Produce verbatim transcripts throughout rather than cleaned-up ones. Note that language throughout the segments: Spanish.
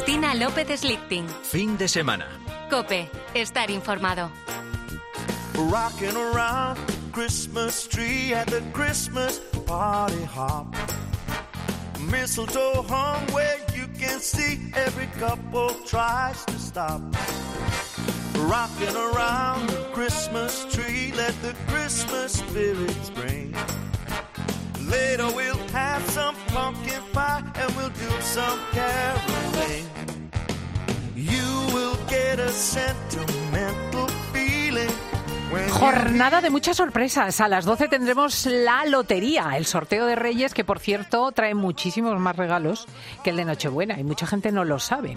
Cristina López Slichting. Fin de semana. COPE. Estar informado. Rocking around the Christmas tree at the Christmas party hop. Mistletoe hung where you can see every couple tries to stop. Rocking around the Christmas tree, let the Christmas spirit spring. Later we'll have some pumpkin pie and we'll do some caroling. You will get a sentimental feeling. Jornada de muchas sorpresas. A las doce tendremos la lotería, el sorteo de Reyes, que por cierto trae muchísimos más regalos que el de Nochebuena y mucha gente no lo sabe.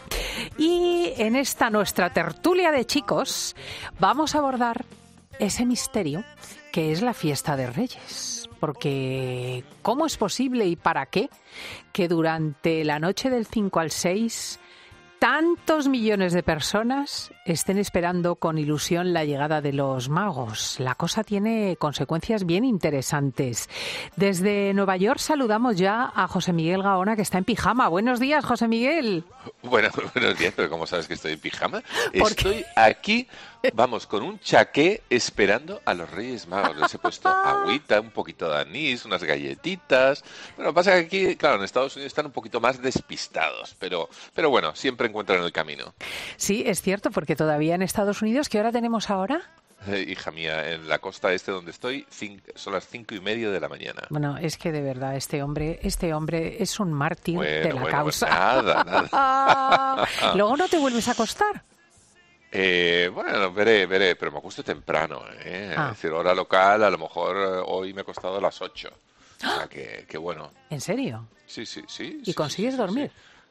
Y en esta nuestra tertulia de chicos vamos a abordar ese misterio que es la fiesta de Reyes. Porque ¿cómo es posible y para qué que durante la noche del cinco al seis tantos millones de personas estén esperando con ilusión la llegada de los magos? La cosa tiene consecuencias bien interesantes. Desde Nueva York saludamos ya a José Miguel Gaona, que está en pijama. Buenos días, José Miguel. Bueno, buenos días, pero ¿cómo sabes que estoy en pijama? ¿Por Estoy qué? aquí, vamos, con un chaqué esperando a los Reyes Magos. Les he puesto agüita, un poquito de anís, unas galletitas. Bueno, pasa que aquí, claro, en Estados Unidos están un poquito más despistados, pero, pero bueno, siempre encuentran el camino. Sí, es cierto, porque todavía en Estados Unidos, ¿qué hora tenemos ahora? Eh, hija mía, en la costa este donde estoy, cinco, son las cinco y media de la mañana. Bueno, es que de verdad este hombre, este hombre es un mártir Bueno, de la bueno, causa. pues nada, nada. Luego no te vuelves a acostar. Eh, bueno, veré, veré, pero me acuesto temprano, ¿eh? Ah. Es decir, hora local, a lo mejor eh, hoy me he acostado a las ocho. O sea, que, que bueno. ¿En serio? Sí, sí, sí. ¿Y sí, consigues sí, sí, dormir?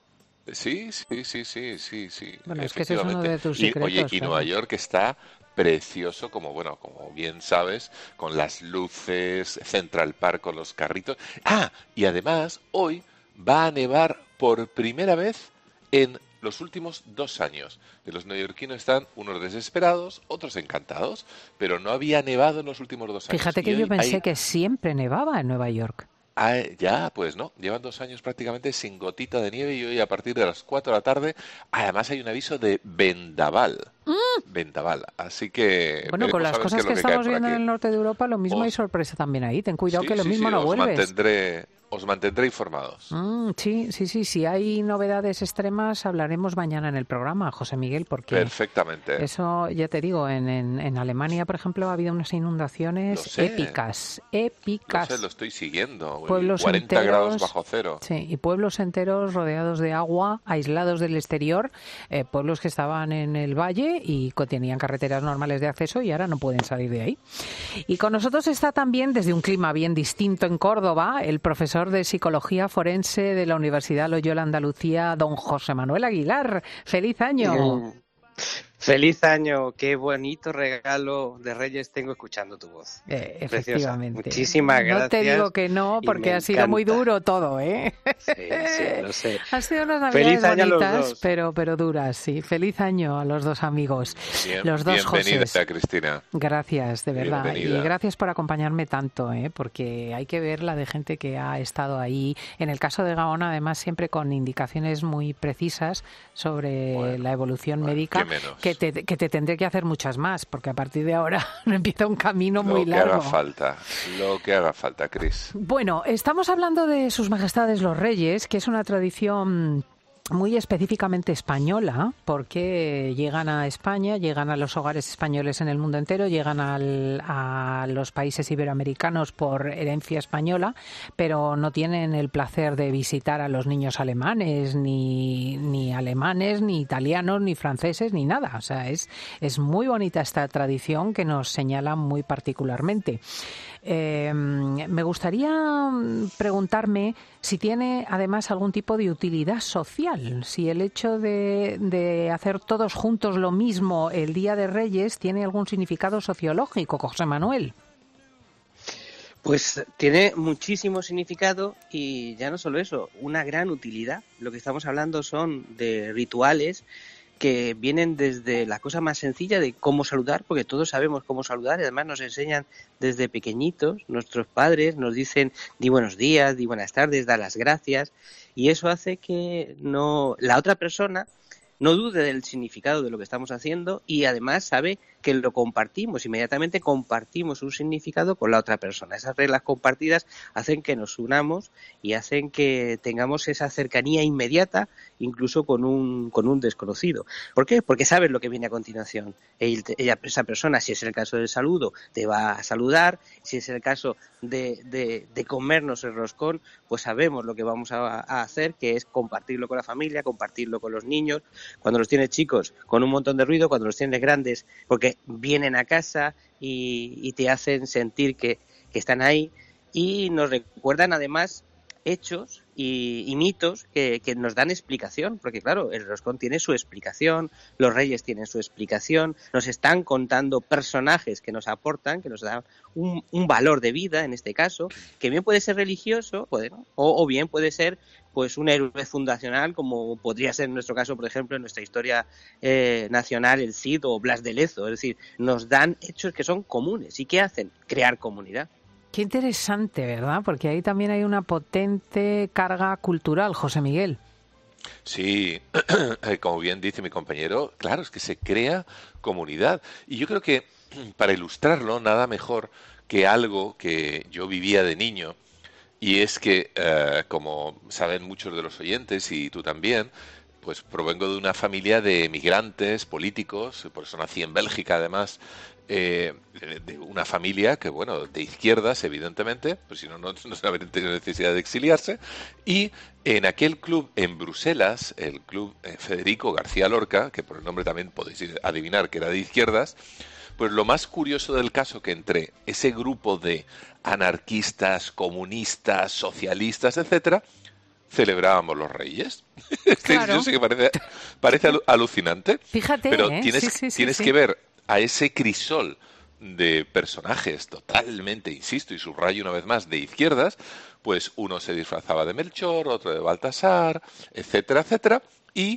Sí, sí, sí, sí, sí, sí. Bueno, es que ese es uno de tus Y, secretos. oye, y claro. Nueva York está precioso, como bueno, como bien sabes, con las luces, Central Park con los carritos. Ah, y además hoy va a nevar por primera vez en los últimos dos años. Y los neoyorquinos están unos desesperados, otros encantados, pero no había nevado en los últimos dos años. Fíjate Y que yo hoy pensé hay- que siempre nevaba en Nueva York. Ah, ya, pues no, llevan dos años prácticamente sin gotita de nieve y hoy a partir de las cuatro de la tarde, además hay un aviso de vendaval. Vendaval, así que... Bueno, con veremos las a ver qué cosas es lo que que cae estamos por viendo en aquí. el norte de Europa, lo mismo Os- hay sorpresa también ahí. Ten cuidado Sí, que lo sí, mismo sí, no os vuelves. mantendré, os mantendré informados. Mm, sí, sí, sí. Si hay novedades extremas, hablaremos mañana en el programa, José Miguel, porque Perfectamente. eso, ya te digo, en, en, en Alemania, por ejemplo, ha habido unas inundaciones Lo sé. épicas, Lo épicas. sé, lo estoy siguiendo. Pueblos cuarenta enteros, grados bajo cero. Sí, y pueblos enteros rodeados de agua, aislados del exterior, eh, pueblos que estaban en el valle y que tenían carreteras normales de acceso y ahora no pueden salir de ahí. Y con nosotros está también, desde un clima bien distinto en Córdoba, el profesor de Psicología Forense de la Universidad Loyola Andalucía, don José Manuel Aguilar. ¡Feliz año! Mm. Feliz año, qué bonito regalo de Reyes tengo escuchando tu voz. Eh, Preciosa. efectivamente. Muchísimas gracias. No te digo que no, y porque me ha sido muy encanta. duro todo, ¿eh? Sí, sí, lo sé. Han sido unas Feliz navidades año a los bonitas, dos. pero, pero duras, sí. Feliz año a los dos amigos. Bien- los dos bienvenida, Josés. Cristina. Gracias, de verdad. Bienvenida. Y gracias por acompañarme tanto, ¿eh? Porque hay que ver la de gente que ha estado ahí. En el caso de Gaona, además, siempre con indicaciones muy precisas sobre Bueno, la evolución bueno, médica, qué menos. que te, que te tendré que hacer muchas más, porque a partir de ahora empieza un camino muy Lo que largo. haga falta, lo que haga falta, Cris. Bueno, estamos hablando de Sus Majestades los Reyes, que es una tradición muy específicamente española, porque llegan a España, llegan a los hogares españoles en el mundo entero, llegan al- a los países iberoamericanos por herencia española, pero no tienen el placer de visitar a los niños alemanes, ni, ni alemanes, ni italianos, ni franceses, ni nada. O sea, es, es muy bonita esta tradición que nos señala muy particularmente. Eh, me gustaría preguntarme si tiene además algún tipo de utilidad social, si el hecho de, de hacer todos juntos lo mismo el Día de Reyes tiene algún significado sociológico, José Manuel. Pues tiene muchísimo significado y ya no solo eso, una gran utilidad. Lo que estamos hablando son de rituales que vienen desde la cosa más sencilla de cómo saludar, porque todos sabemos cómo saludar y además nos enseñan desde pequeñitos, nuestros padres nos dicen di buenos días, di buenas tardes, da las gracias, y eso hace que no la otra persona no dude del significado de lo que estamos haciendo y además sabe que lo compartimos, inmediatamente compartimos un significado con la otra persona. Esas reglas compartidas hacen que nos unamos y hacen que tengamos esa cercanía inmediata, incluso con un, con un desconocido. ¿Por qué? Porque sabes lo que viene a continuación. Ella, esa persona, si es el caso del saludo, te va a saludar. Si es el caso de, de, de comernos el roscón, pues sabemos lo que vamos a, a hacer, que es compartirlo con la familia, compartirlo con los niños. Cuando los tienes chicos, con un montón de ruido. Cuando los tienes grandes, porque vienen a casa y, y te hacen sentir que, que están ahí, y nos recuerdan además hechos y, y mitos que, que nos dan explicación, porque claro, el roscón tiene su explicación, los reyes tienen su explicación, nos están contando personajes que nos aportan, que nos dan un, un valor de vida, en este caso, que bien puede ser religioso, puede, ¿no? o, o bien puede ser pues un héroe fundacional, como podría ser en nuestro caso, por ejemplo, en nuestra historia eh, nacional, el Cid o Blas de Lezo. Es decir, nos dan hechos que son comunes. ¿Y qué hacen? Crear comunidad. Qué interesante, ¿verdad? Porque ahí también hay una potente carga cultural, José Miguel. Sí, como bien dice mi compañero, claro, es que se crea comunidad. Y yo creo que para ilustrarlo, nada mejor que algo que yo vivía de niño. Y es que, eh, como saben muchos de los oyentes, y tú también, pues provengo de una familia de emigrantes políticos, por eso nací en Bélgica además, eh, de una familia que, bueno, de izquierdas, evidentemente, pues si no, no, no se habría tenido necesidad de exiliarse, y en aquel club en Bruselas, el club Federico García Lorca, que por el nombre también podéis adivinar que era de izquierdas, pues lo más curioso del caso que entre ese grupo de anarquistas, comunistas, socialistas, etcétera, celebrábamos los Reyes. Claro. Yo sé que parece, parece alucinante, Fíjate, pero ¿eh? tienes, sí, sí, sí, tienes sí. que ver a ese crisol de personajes totalmente, insisto, y subrayo una vez más, de izquierdas, pues uno se disfrazaba de Melchor, otro de Baltasar, etcétera, etcétera, y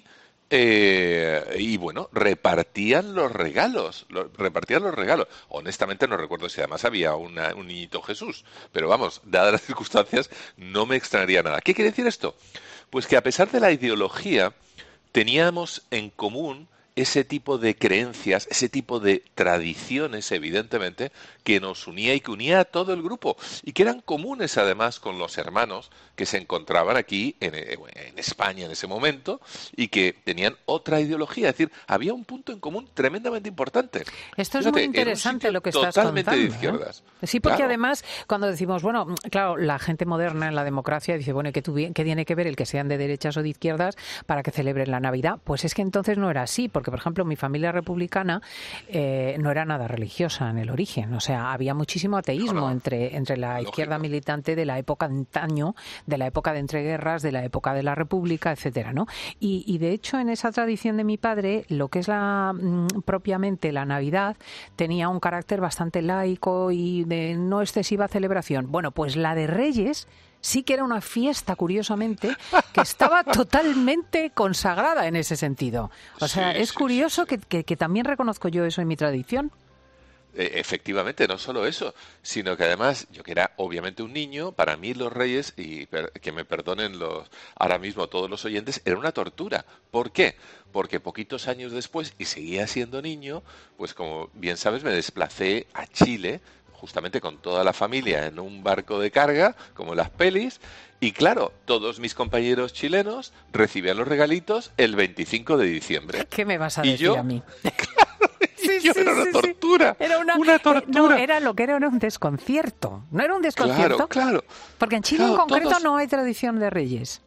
Eh, y bueno, repartían los regalos, lo, repartían los regalos. Honestamente no recuerdo si además había una, un niñito Jesús, pero vamos, dadas las circunstancias, no me extrañaría nada. ¿Qué quiere decir esto? Pues que a pesar de la ideología, teníamos en común ese tipo de creencias, ese tipo de tradiciones, evidentemente, que nos unía y que unía a todo el grupo, y que eran comunes además con los hermanos que se encontraban aquí en, en España en ese momento y que tenían otra ideología. Es decir, había un punto en común tremendamente importante. Esto es Fíjate, muy interesante lo que estás totalmente contando. De izquierdas. ¿eh? Sí, porque claro. además cuando decimos, bueno, claro, la gente moderna en la democracia dice, bueno, ¿qué, tuvi- ¿qué tiene que ver el que sean de derechas o de izquierdas para que celebren la Navidad? Pues es que entonces no era así, porque por ejemplo mi familia republicana eh, no era nada religiosa en el origen, o sea, había muchísimo ateísmo no, no. entre entre la Lógico. izquierda militante de la época de antaño, de la época de entreguerras, de la época de la República, etcétera, ¿no? Y, y de hecho en esa tradición de mi padre, lo que es la mm, propiamente la Navidad tenía un carácter bastante laico y de no excesiva celebración. Bueno, pues la de Reyes sí que era una fiesta, curiosamente, que estaba totalmente consagrada en ese sentido. O sea, Sí, es sí, curioso sí, sí. Que, que, que también reconozco yo eso en mi tradición. Eh, Efectivamente, no solo eso, sino que además, yo que era obviamente un niño, para mí los Reyes, y per- que me perdonen los ahora mismo todos los oyentes, era una tortura. ¿Por qué? Porque poquitos años después, y seguía siendo niño, pues como bien sabes, me desplacé a Chile, justamente con toda la familia en un barco de carga, como en las pelis, y claro, todos mis compañeros chilenos recibían los regalitos el veinticinco de diciembre. ¿Qué me vas a ¿Y decir yo? a mí? Sí, yo, era una sí, tortura, sí. Era una, una tortura. No, era lo que era, era un desconcierto. No era un desconcierto. Claro, claro. Porque en Chile claro, en concreto todos... no hay tradición de Reyes.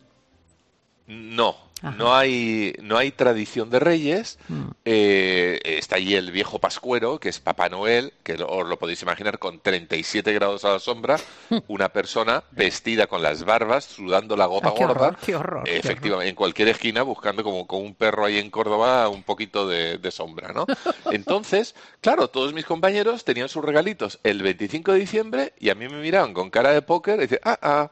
No, Ajá. no hay, no hay tradición de Reyes. Mm. Eh, está allí el viejo Pascuero, que es Papá Noel, que lo, os lo podéis imaginar con treinta y siete grados a la sombra, una persona vestida con las barbas, sudando la gota Ah, qué gorda, horror, qué horror, qué efectivamente, horror. en cualquier esquina, buscando como con un perro ahí en Córdoba un poquito de, de sombra, ¿no? Entonces, claro, todos mis compañeros tenían sus regalitos el veinticinco de diciembre y a mí me miraban con cara de póker y decían, ah, ah,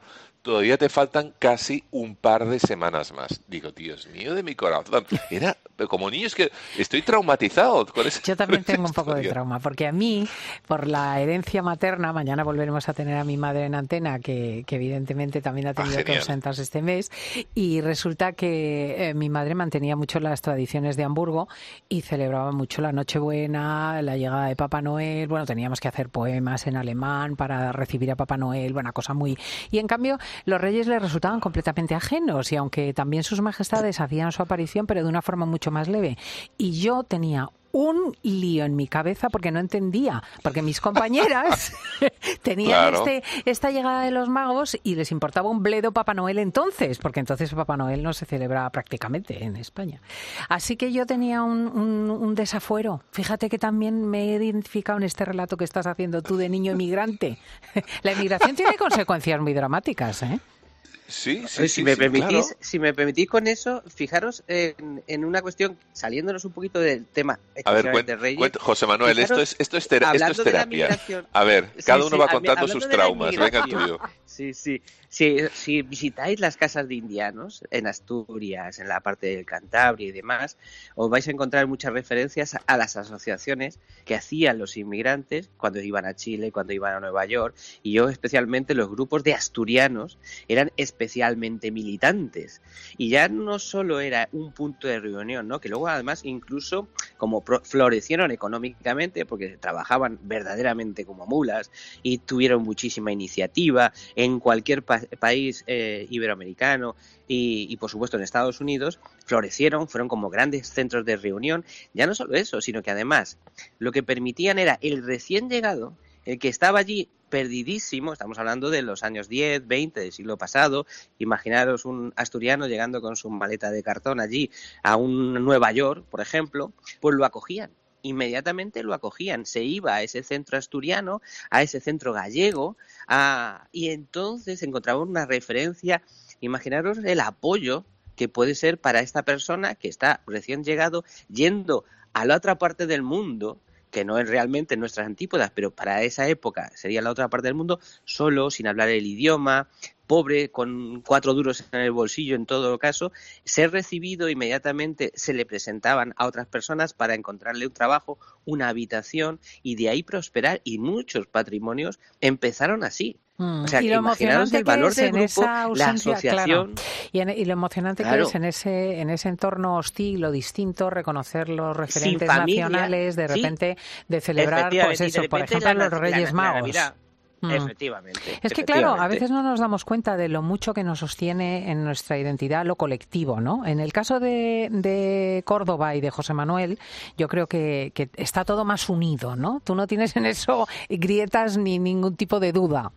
todavía te faltan casi un par de semanas más. Digo, Dios mío de mi corazón, era como niño, es que estoy traumatizado con ese. Yo también tengo un poco de historia. trauma, porque a mí, por la herencia materna, mañana volveremos a tener a mi madre en antena, que, que evidentemente también ha tenido Ah, que ausentarse este mes, y resulta que eh, mi madre mantenía mucho las tradiciones de Hamburgo y celebraba mucho la Nochebuena, la llegada de Papá Noel. Bueno, teníamos que hacer poemas en alemán para recibir a Papá Noel, buena cosa muy... Y en cambio, los reyes le resultaban completamente ajenos, y aunque también sus majestades hacían su aparición, pero de una forma mucho más leve. Y yo tenía un lío en mi cabeza porque no entendía, porque mis compañeras tenían Claro. este, esta llegada de los magos y les importaba un bledo Papá Noel entonces, porque entonces Papá Noel no se celebraba prácticamente en España. Así que yo tenía un, un, un desafuero. Fíjate que también me he identificado en este relato que estás haciendo tú de niño emigrante. La emigración tiene consecuencias muy dramáticas, ¿eh? Sí, sí, si sí, me sí, permitís, claro. si me permitís con eso, fijaros en, en una cuestión, saliéndonos un poquito del tema A ver, exclusivamente cuen- Reyes. cuen- José Manuel, fijaros, esto es, esto es, tera- esto hablando es de la terapia. migración- A ver, Sí, cada uno sí, va hab- contando hablando sus de la traumas. Venga el inmigración. tuyo. Sí, sí. Si, si visitáis las casas de indianos en Asturias, en la parte del Cantabria y demás, os vais a encontrar muchas referencias a las asociaciones que hacían los inmigrantes cuando iban a Chile, cuando iban a Nueva York, y yo especialmente los grupos de asturianos eran especialmente militantes. Y ya no solo era un punto de reunión, ¿no? Que luego además incluso como pro- florecieron económicamente porque trabajaban verdaderamente como mulas y tuvieron muchísima iniciativa en cualquier pa- país eh, iberoamericano y, y por supuesto en Estados Unidos, florecieron, fueron como grandes centros de reunión. Ya no solo eso, sino que además lo que permitían era el recién llegado, el que estaba allí perdidísimo, estamos hablando de los años diez, veinte del siglo pasado, imaginaros un asturiano llegando con su maleta de cartón allí a un Nueva York, por ejemplo, pues lo acogían. Inmediatamente lo acogían, se iba a ese centro asturiano, a ese centro gallego, a... y entonces encontraba una referencia, imaginaros el apoyo que puede ser para esta persona que está recién llegado, yendo a la otra parte del mundo, que no es realmente nuestras antípodas, pero para esa época sería la otra parte del mundo, solo, sin hablar el idioma, pobre, con cuatro duros en el bolsillo en todo caso, ser recibido inmediatamente, se le presentaban a otras personas para encontrarle un trabajo, una habitación, y de ahí prosperar, y muchos patrimonios empezaron así. Mm, O sea, y que lo imaginaros emocionante el valor que es del en grupo, esa la ausencia, asociación. claro. Y, en- y lo emocionante Claro. que es en ese en ese entorno hostil o distinto reconocer los referentes familia, nacionales, de sí, repente de celebrar, pues efectivamente, y de eso, por repente ejemplo, la los na- Reyes la- la Magos. Navidad. Mm. Efectivamente. Es que claro, a efectivamente. veces no nos damos cuenta de lo mucho que nos sostiene en nuestra identidad lo colectivo, ¿no? En el caso de, de Córdoba y de José Manuel, yo creo que, que está todo más unido, ¿no? Tú no tienes en eso grietas ni ningún tipo de duda.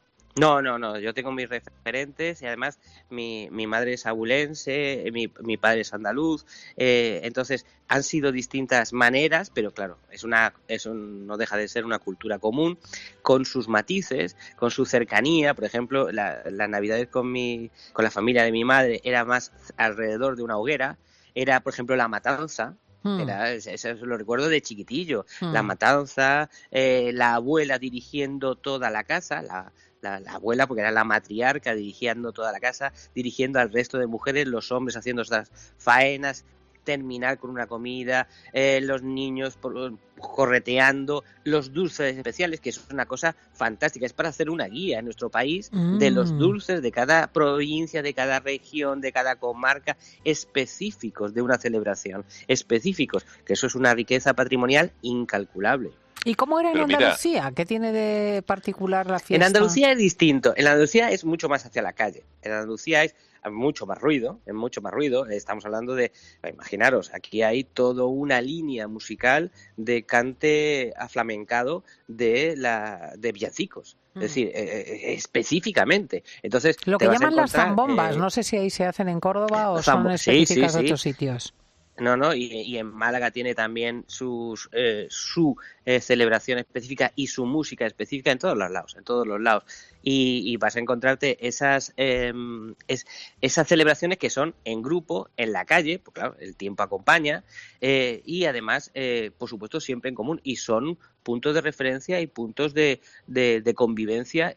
No, no, no, yo tengo mis referentes y además mi, mi madre es abulense, mi, mi padre es andaluz, eh, entonces han sido distintas maneras, pero claro, es una, eso no deja de ser una cultura común, con sus matices, con su cercanía. Por ejemplo, la, las navidades con, mi, con la familia de mi madre era más alrededor de una hoguera, era por ejemplo la matanza. Mm. Era, eso lo recuerdo de chiquitillo, Mm. la matanza, eh, la abuela dirigiendo toda la casa, la, la, la abuela porque era la matriarca dirigiendo toda la casa, dirigiendo al resto de mujeres, los hombres haciendo estas faenas, terminar con una comida, eh, los niños por, correteando, los dulces especiales, que eso es una cosa fantástica, es para hacer una guía en nuestro país Mm. de los dulces de cada provincia, de cada región, de cada comarca, específicos de una celebración, específicos, que eso es una riqueza patrimonial incalculable. ¿Y cómo era en Pero mira- Andalucía? ¿Qué tiene de particular la fiesta? En Andalucía es distinto. En Andalucía es mucho más hacia la calle. En Andalucía es mucho más ruido, es mucho más ruido. Estamos hablando de, imaginaros, aquí hay toda una línea musical de cante aflamencado de la de villancicos. Es decir, eh, eh, específicamente. Entonces, Lo te que vas a llaman las encontrar, zambombas, eh, no sé si ahí se hacen en Córdoba o zambo- son sí, específicas sí, de sí. otros sitios. No, no, y, y en Málaga tiene también sus eh, su eh, celebración específica y su música específica en todos los lados, en todos los lados. Y, y vas a encontrarte esas eh, es, esas celebraciones que son en grupo, en la calle, pues claro, el tiempo acompaña, eh, y además, eh, por supuesto, siempre en común, y son puntos de referencia y puntos de, de, de convivencia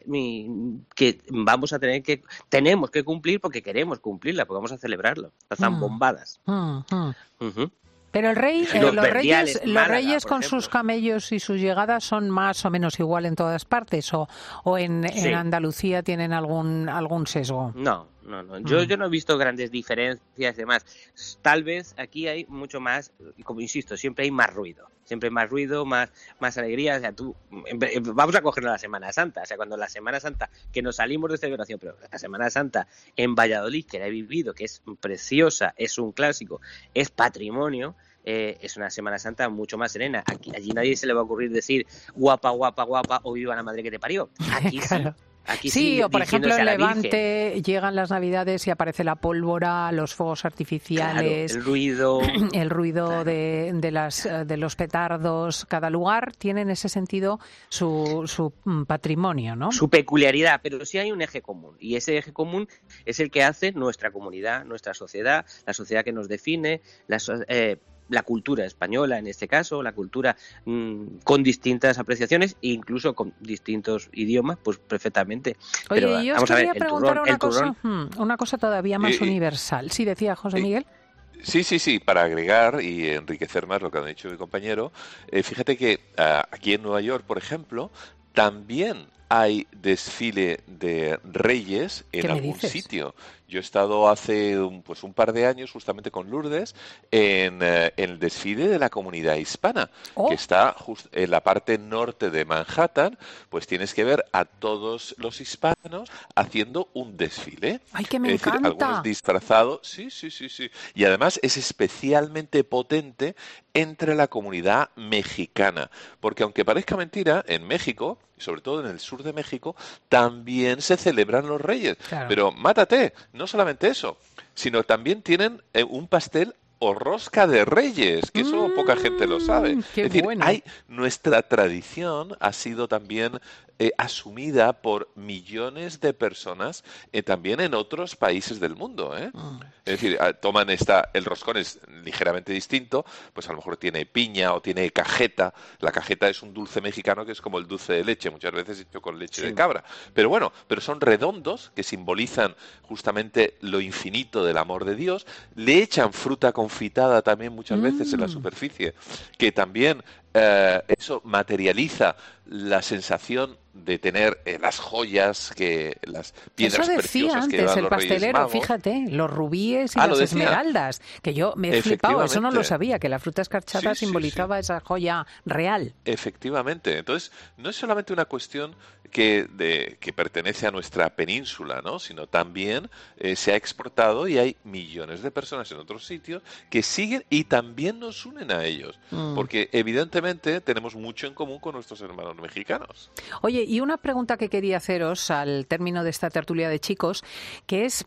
que vamos a tener que, tenemos que cumplir porque queremos cumplirla, porque vamos a celebrarlo, las zambombadas. Mm, mm, mm. Uh-huh. Pero el rey, eh, Los los reyes, verdiales, los Málaga, reyes por con ejemplo. sus camellos y sus llegadas son más o menos igual en todas partes, o, o en, Sí. en Andalucía tienen algún algún sesgo. No, no, no. Yo, Mm. yo no he visto grandes diferencias y demás. Tal vez aquí hay mucho más, como insisto, siempre hay más ruido. Siempre hay más ruido, más, más alegría. O sea, tú, vamos a cogerlo a la Semana Santa. O sea, cuando la Semana Santa, que nos salimos de celebración, pero la Semana Santa en Valladolid, que la he vivido, que es preciosa, es un clásico, es patrimonio, eh, es una Semana Santa mucho más serena. Aquí, allí nadie se le va a ocurrir decir guapa, guapa, guapa o viva la madre que te parió. Aquí Claro. sí. Aquí Sí, o por ejemplo diciéndose en a la Virgen. Levante llegan las Navidades y aparece la pólvora, los fuegos Claro, artificiales, el ruido. el ruido Claro. de, de, las, eh, de los petardos. Cada lugar tiene en ese sentido su, su mm, patrimonio, ¿no? Su peculiaridad, pero sí hay un eje común, y ese eje común es el que hace nuestra comunidad, nuestra sociedad, la sociedad que nos define, la, so- eh, la cultura española en este caso, la cultura mmm, con distintas apreciaciones e incluso con distintos idiomas, pues perfectamente. Oye, Pero yo os vamos a ver, quería el preguntar turrón, una el cosa, turrón, hmm, una cosa todavía más Eh, eh, universal. Sí, decía José eh, Miguel. Sí, sí, sí, para agregar y enriquecer más lo que ha dicho mi compañero, eh, fíjate que ah, aquí en Nueva York, por ejemplo, también hay desfile de reyes ¿Qué en me algún dices? sitio. Yo he estado hace un, pues un par de años justamente con Lourdes en, eh, en el desfile de la comunidad hispana, Oh. que está justo en la parte norte de Manhattan, pues tienes que ver a todos los hispanos haciendo un desfile. ¡Ay, que me Es decir, encanta! algunos disfrazados, sí, sí, sí, sí. Y además es especialmente potente entre la comunidad mexicana, porque aunque parezca mentira, en México, y sobre todo en el sur de México, también se celebran los Reyes. Claro. Pero mátate, no solamente eso, sino también tienen eh, un pastel o rosca de Reyes, que eso Mm, poca gente lo sabe. qué Es decir, bueno. hay nuestra tradición ha sido también eh, asumida por millones de personas eh, también en otros países del mundo, ¿eh? Mm. Es decir, ah, toman esta, el roscón es ligeramente distinto, pues a lo mejor tiene piña o tiene cajeta. La cajeta es un dulce mexicano que es como el dulce de leche, muchas veces hecho con leche Sí. de cabra. Pero bueno, pero son redondos que simbolizan justamente lo infinito del amor de Dios. Le echan fruta confitada también muchas veces en la Mm. superficie, que también eh, eso materializa la sensación de tener eh, las joyas, que las piedras Eso decía preciosas que antes llevan el los Reyes pastelero, Magos. fíjate, los rubíes y Ah, las ¿lo decía? esmeraldas, que yo me he flipado, eso no lo Efectivamente. sabía, que la fruta escarchata Sí, sí, simbolizaba esa joya real. Efectivamente. Entonces, no es solamente una cuestión que, de, que pertenece a nuestra península, ¿no? Sino también eh, se ha exportado y hay millones de personas en otros sitios que siguen y también nos unen a ellos. Mm. Porque evidentemente tenemos mucho en común con nuestros hermanos mexicanos. Oye, y una pregunta que quería haceros al término de esta tertulia de chicos, que es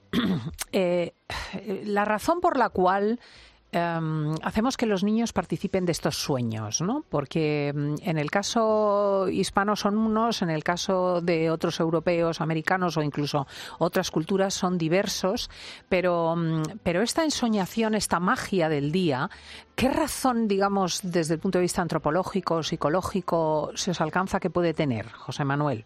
eh, la razón por la cual em, hacemos que los niños participen de estos sueños, ¿no? Porque em, en el caso hispano son unos, en el caso de otros europeos, americanos o incluso otras culturas son diversos, pero, em, pero esta ensoñación, esta magia del día, ¿qué razón, digamos, desde el punto de vista antropológico, psicológico, se os alcanza que puede tener, José Manuel?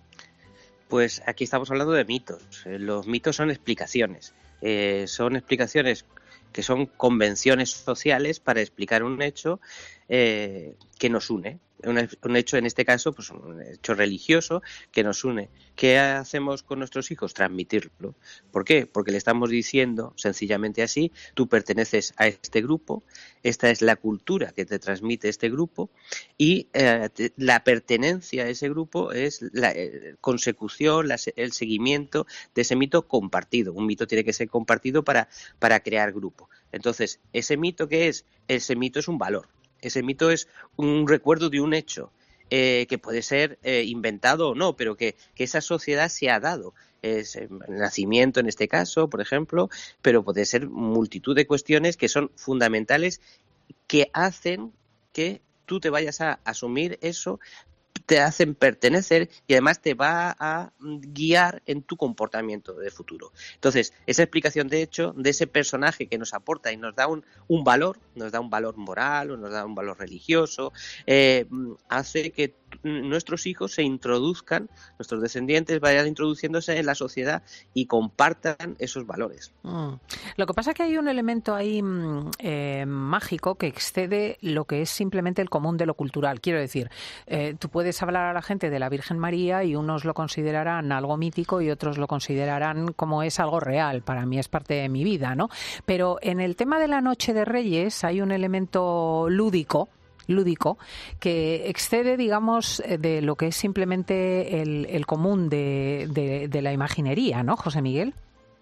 pues aquí estamos hablando de mitos. Eh, Los mitos son explicaciones. Eh, son explicaciones que son convenciones sociales para explicar un hecho eh, que nos une. Un, un hecho, en este caso, pues un hecho religioso que nos une. ¿Qué hacemos con nuestros hijos? Transmitirlo. ¿Por qué? Porque le estamos diciendo, sencillamente así, tú perteneces a este grupo, esta es la cultura que te transmite este grupo y eh, te, la pertenencia a ese grupo es la eh, consecución, la, el seguimiento de ese mito compartido. Un mito tiene que ser compartido para, para crear grupo. Entonces, ¿ese mito qué es? Ese mito es un valor. Ese mito es un recuerdo de un hecho eh, que puede ser eh, inventado o no, pero que, que esa sociedad se ha dado. Es el nacimiento en este caso, por ejemplo, pero puede ser multitud de cuestiones que son fundamentales que hacen que tú te vayas a asumir eso, te hacen pertenecer y además te va a guiar en tu comportamiento de futuro. Entonces, esa explicación de hecho de ese personaje que nos aporta y nos da un, un valor, nos da un valor moral o nos da un valor religioso, eh, hace que nuestros hijos se introduzcan, nuestros descendientes vayan introduciéndose en la sociedad y compartan esos valores. Mm. Lo que pasa es que hay un elemento ahí eh, mágico que excede lo que es simplemente el común de lo cultural. Quiero decir, eh, tú puedes hablar a la gente de la Virgen María y unos lo considerarán algo mítico y otros lo considerarán como es algo real. Para mí es parte de mi vida, ¿no? Pero en el tema de la Noche de Reyes hay un elemento lúdico lúdico que excede, digamos, de lo que es simplemente el, el común de, de, de la imaginería, ¿no, José Miguel?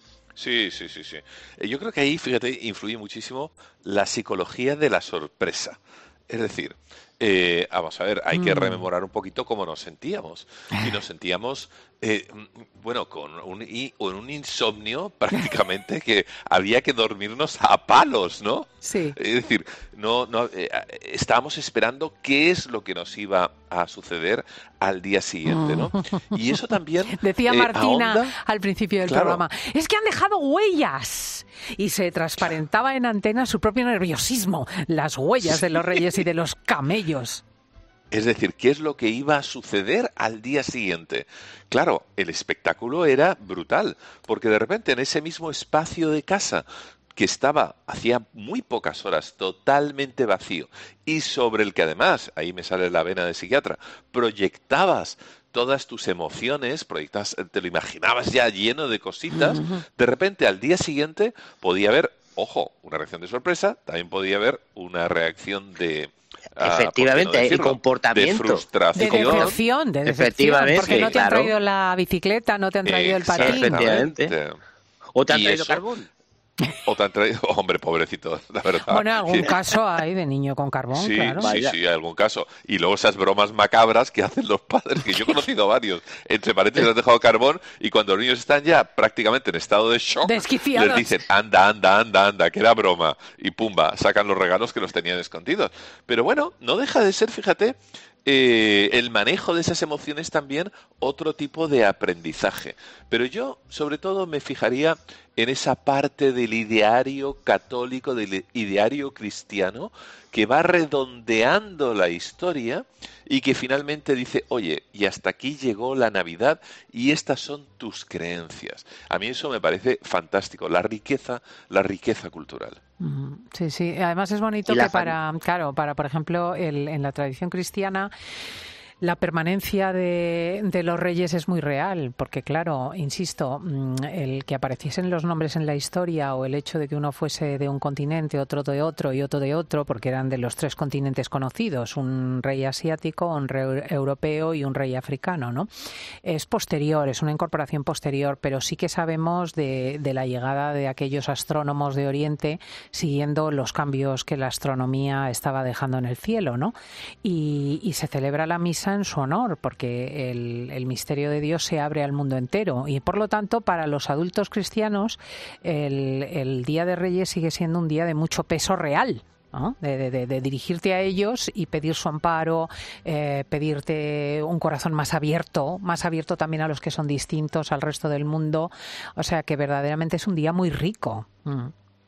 Sí, sí, sí, sí. Yo creo que ahí, fíjate, influye muchísimo la psicología de la sorpresa. Es decir, eh, vamos a ver, hay que rememorar un poquito cómo nos sentíamos. Y nos sentíamos, eh, bueno, con un, con un insomnio prácticamente que había que dormirnos a palos, ¿no? Sí. Es decir, no, no, eh, estábamos esperando qué es lo que nos iba a suceder al día siguiente, ¿no? Y eso también decía eh, Martina ahonda, al principio del claro. programa, es que han dejado huellas. Y se transparentaba en antena su propio nerviosismo, las huellas de los reyes y de los camellos. Es decir, ¿qué es lo que iba a suceder al día siguiente? Claro, el espectáculo era brutal, porque de repente en ese mismo espacio de casa que estaba hacía muy pocas horas totalmente vacío y sobre el que además, ahí me sale la vena de psiquiatra, proyectabas todas tus emociones, proyectas, te lo imaginabas ya lleno de cositas, uh-huh. De repente al día siguiente podía haber, ojo, una reacción de sorpresa, también podía haber una reacción de... Efectivamente, uh, no el comportamiento. De frustración. De decepción, de decepción. Efectivamente, porque no te han claro. traído la bicicleta, no te han traído el patín. Efectivamente. O te han y traído eso, carbón. O te han traído, hombre, pobrecito, la verdad. Bueno, en algún caso hay de niño con carbón, sí, claro. Sí, Vaya. sí, hay algún caso. Y luego esas bromas macabras que hacen los padres, que yo he conocido varios. Entre paréntesis, han dejado carbón y cuando los niños están ya prácticamente en estado de shock, Desquiciados. les dicen, anda, anda, anda, anda, que era broma. Y pumba, sacan los regalos que los tenían escondidos. Pero bueno, no deja de ser, fíjate, eh, el manejo de esas emociones también otro tipo de aprendizaje. Pero yo, sobre todo, me fijaría en esa parte del ideario católico, del ideario cristiano, que va redondeando la historia y que finalmente dice, oye, y hasta aquí llegó la Navidad y estas son tus creencias. A mí eso me parece fantástico, la riqueza, la riqueza cultural. Sí, sí. Además es bonito que para, claro, para, por ejemplo, el, en la tradición cristiana, la permanencia de, de los reyes es muy real, porque claro, insisto, el que apareciesen los nombres en la historia o el hecho de que uno fuese de un continente, otro de otro y otro de otro, porque eran de los tres continentes conocidos, un rey asiático, un rey europeo y un rey africano, ¿no? Es posterior, es una incorporación posterior, pero sí que sabemos de, de la llegada de aquellos astrónomos de Oriente siguiendo los cambios que la astronomía estaba dejando en el cielo, ¿no? Y, y se celebra la misa en su honor, porque el, el misterio de Dios se abre al mundo entero y por lo tanto para los adultos cristianos el, el Día de Reyes sigue siendo un día de mucho peso real, ¿no? De, de, de dirigirte a ellos y pedir su amparo, eh, pedirte un corazón más abierto, más abierto también a los que son distintos al resto del mundo, o sea que verdaderamente es un día muy rico. Mm.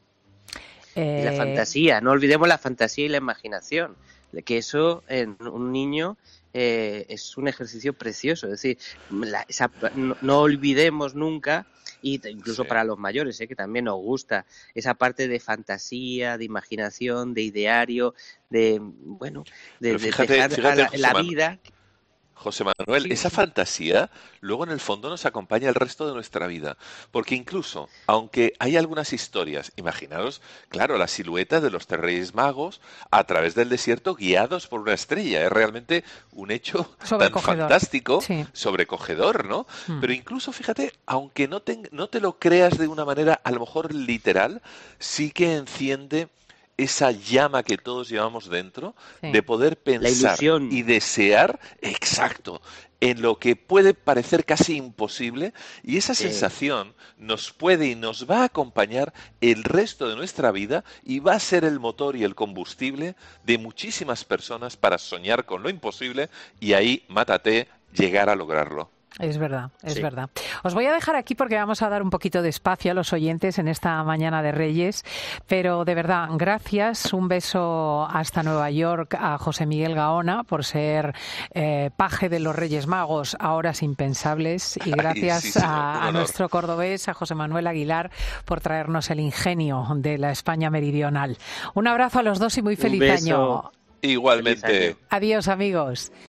Eh, y la fantasía, no olvidemos la fantasía y la imaginación, que eso en un niño Eh, es un ejercicio precioso, es decir, la, esa, no, no olvidemos nunca, y incluso sí. Para los mayores, eh, que también nos gusta, esa parte de fantasía, de imaginación, de ideario, de, bueno, de, fíjate, de dejar fíjate, a la, la vida... José Manuel, sí, esa sí. fantasía luego en el fondo nos acompaña el resto de nuestra vida, porque incluso, aunque hay algunas historias, imaginaros, claro, la silueta de los tres reyes magos a través del desierto guiados por una estrella, es realmente un hecho tan fantástico, sí. sobrecogedor, ¿no? Hmm. Pero incluso, fíjate, aunque no te, no te lo creas de una manera a lo mejor literal, sí que enciende esa llama que todos llevamos dentro, Sí. de poder pensar ilusión. y desear, exacto, en lo que puede parecer casi imposible, y esa Sí. sensación nos puede y nos va a acompañar el resto de nuestra vida y va a ser el motor y el combustible de muchísimas personas para soñar con lo imposible y ahí, mátate, llegar a lograrlo. Es verdad, es Sí. verdad. Os voy a dejar aquí porque vamos a dar un poquito de espacio a los oyentes en esta mañana de Reyes, pero de verdad, gracias, un beso hasta Nueva York a José Miguel Gaona por ser eh, paje de los Reyes Magos a horas impensables y gracias sí, señor, un a, a honor. nuestro cordobés, a José Manuel Aguilar, por traernos el ingenio de la España meridional. Un abrazo a los dos y muy Un feliz beso. año. Igualmente. Feliz año. Adiós, amigos.